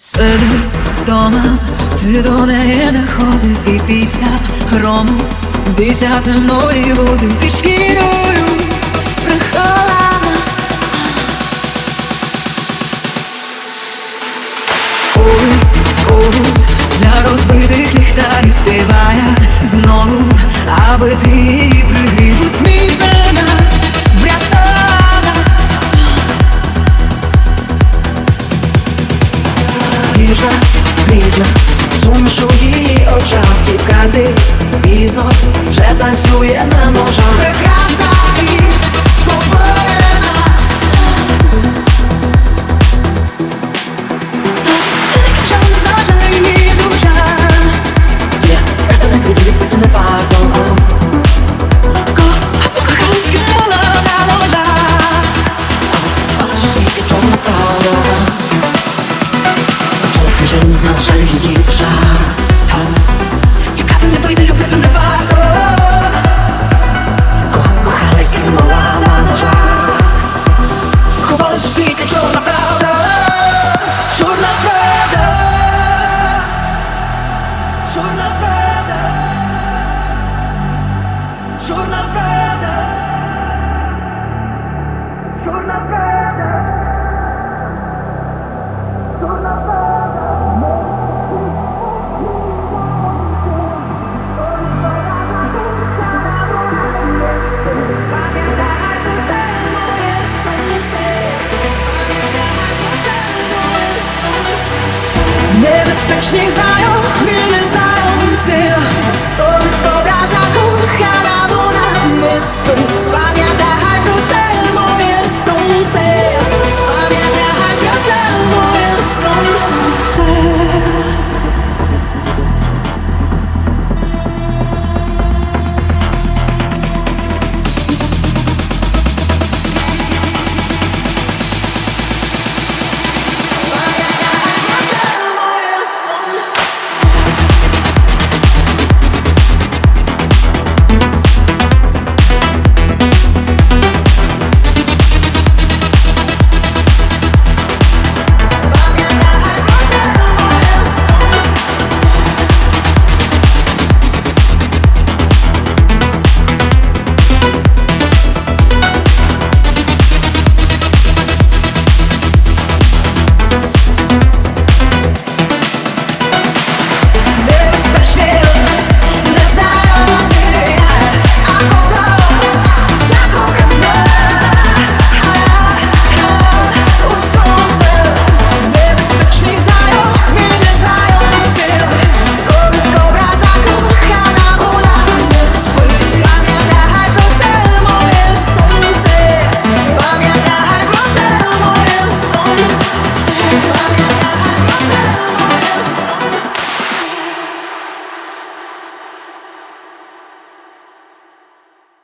Сиди вдома, ти до неї не ходи, і бійся грому, бійся темної води, під шкірою прихована. Ой, скоро для розбитих ліхтарів співає знову, аби ти її пригрів, усміхнена, врятована. Ніжна, грізна, суміш у її очах, тікати пізно, вже танцює на ножах. Прекрасна і сповнена. Жаль не знає її душа. Это не буде, это не пардон. Покохалась, кинула на ножах, але зустріти чорна правда. Вже не знала, жаль її душа. Тікати не вийде, любити не варто. Кохалась, кинула на ножах, ховалась у світі чорна правда. Чорна правда. Чорна правда. Чорна правда. Чорна правда. Чорна правда. Небезпечні знаю, ми не знаємо це, коли добра закохана вона не спить.